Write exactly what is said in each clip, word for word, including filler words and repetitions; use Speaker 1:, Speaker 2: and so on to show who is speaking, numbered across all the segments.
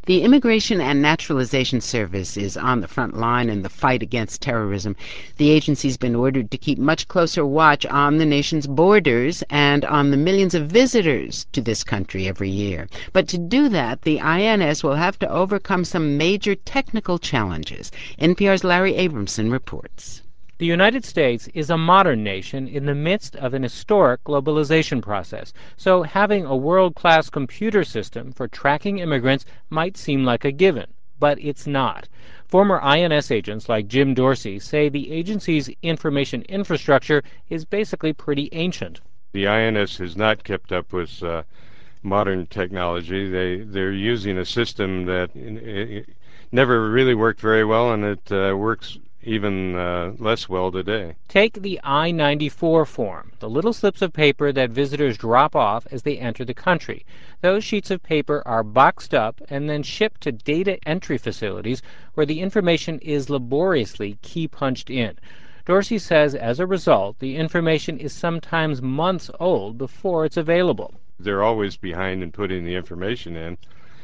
Speaker 1: The Immigration and Naturalization Service is on the front line in the fight against terrorism. The agency's been ordered to keep much closer watch on the nation's borders and on the millions of visitors to this country every year. But to do that, the I N S will have to overcome some major technical challenges. N P R's Larry Abramson reports.
Speaker 2: The United States is a modern nation in the midst of an historic globalization process, so having a world-class computer system for tracking immigrants might seem like a given, but it's not. Former I N S agents like Jim Dorsey say the agency's information infrastructure is basically pretty ancient.
Speaker 3: The I N S has not kept up with uh, modern technology. They, they're using a system that it, it never really worked very well, and it uh, works even uh, less well today.
Speaker 2: Take the I ninety-four form, the little slips of paper that visitors drop off as they enter the country. Those sheets of paper are boxed up and then shipped to data entry facilities where the information is laboriously key-punched in. Dorsey says as a result, the information is sometimes months old before it's available.
Speaker 3: They're always behind in putting the information in,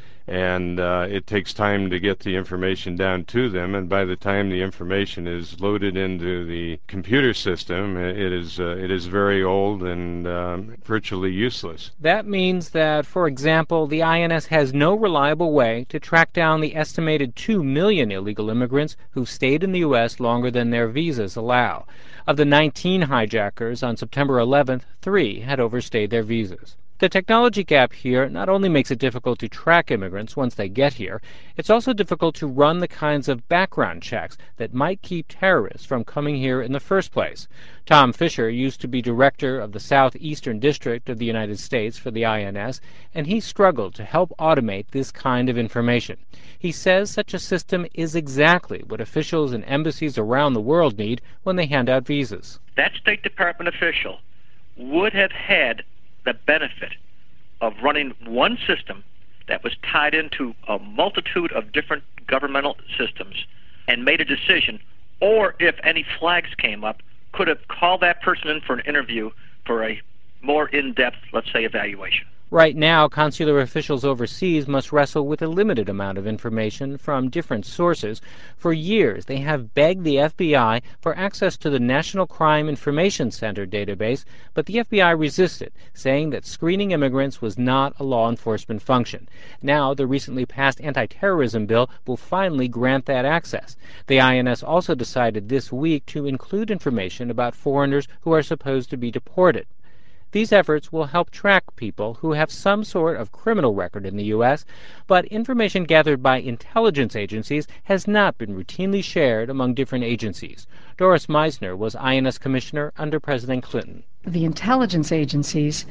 Speaker 3: and uh, it takes time to get the information down to them, and by the time the information is loaded into the computer system, it is uh, it is very old and um, virtually useless.
Speaker 2: That means that, for example, the I N S has no reliable way to track down the estimated two million illegal immigrants who've stayed in the U S longer than their visas allow. Of the nineteen hijackers on September eleventh, three had overstayed their visas. The technology gap here not only makes it difficult to track immigrants once they get here, it's also difficult to run the kinds of background checks that might keep terrorists from coming here in the first place. Tom Fisher used to be director of the Southeastern District of the United States for the I N S, and he struggled to help automate this kind of information. He says such a system is exactly what officials in embassies around the world need when they hand out visas.
Speaker 4: That State Department official would have had the benefit of running one system that was tied into a multitude of different governmental systems and made a decision, or if any flags came up, could have called that person in for an interview for a more in-depth, let's say, evaluation.
Speaker 2: Right now, consular officials overseas must wrestle with a limited amount of information from different sources. For years, they have begged the F B I for access to the National Crime Information Center database, but the F B I resisted, saying that screening immigrants was not a law enforcement function. Now, the recently passed anti-terrorism bill will finally grant that access. The I N S also decided this week to include information about foreigners who are supposed to be deported. These efforts will help track people who have some sort of criminal record in the U S, but information gathered by intelligence agencies has not been routinely shared among different agencies. Doris Meisner was I N S commissioner under President Clinton.
Speaker 5: The intelligence agencies,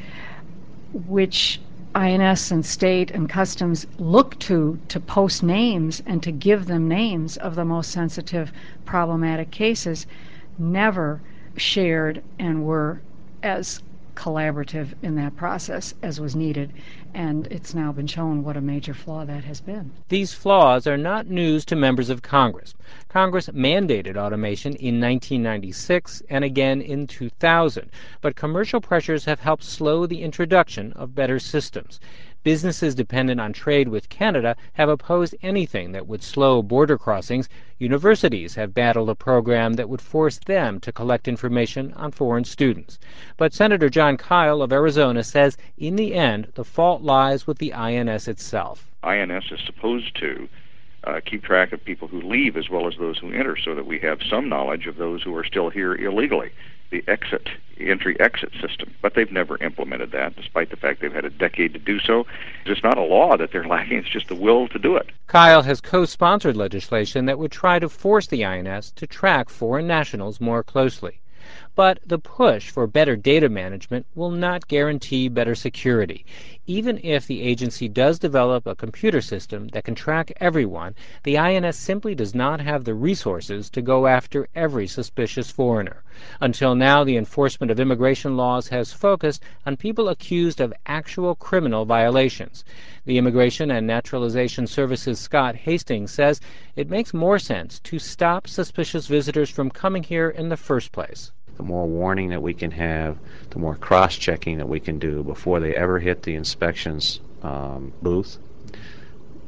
Speaker 5: which I N S and state and customs look to to post names and to give them names of the most sensitive, problematic cases, never shared and were as collaborative in that process as was needed, and it's now been shown what a major flaw that has been.
Speaker 2: These flaws are not news to members of Congress. Congress mandated automation in nineteen ninety-six and again in two thousand, but commercial pressures have helped slow the introduction of better systems. Businesses dependent on trade with Canada have opposed anything that would slow border crossings. Universities have battled a program that would force them to collect information on foreign students. But Senator Jon Kyl of Arizona says in the end the fault lies with the I N S itself.
Speaker 6: I N S is supposed to uh, keep track of people who leave as well as those who enter, so that we have some knowledge of those who are still here illegally. The exit, entry-exit system, but they've never implemented that, despite the fact they've had a decade to do so. It's not a law that they're lacking, it's just the will to do it.
Speaker 2: Kyl has co-sponsored legislation that would try to force the I N S to track foreign nationals more closely. But the push for better data management will not guarantee better security. Even if the agency does develop a computer system that can track everyone, the I N S simply does not have the resources to go after every suspicious foreigner. Until now, the enforcement of immigration laws has focused on people accused of actual criminal violations. The Immigration and Naturalization Service's Scott Hastings says it makes more sense to stop suspicious visitors from coming here in the first place.
Speaker 7: The more warning that we can have, the more cross-checking that we can do before they ever hit the inspections um, booth,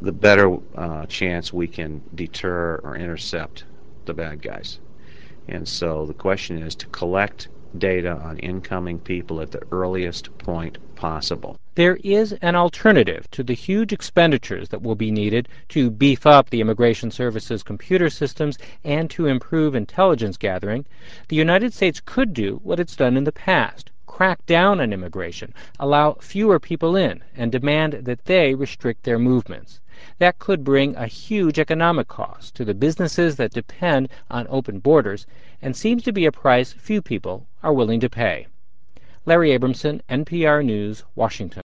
Speaker 7: the better uh, chance we can deter or intercept the bad guys. And so the question is to collect data on incoming people at the earliest point possible.
Speaker 2: There is an alternative to the huge expenditures that will be needed to beef up the Immigration Service's computer systems and to improve intelligence gathering. The United States could do what it's done in the past: crack down on immigration, allow fewer people in, and demand that they restrict their movements. That could bring a huge economic cost to the businesses that depend on open borders, and seems to be a price few people are willing to pay. Larry Abramson, N P R News, Washington.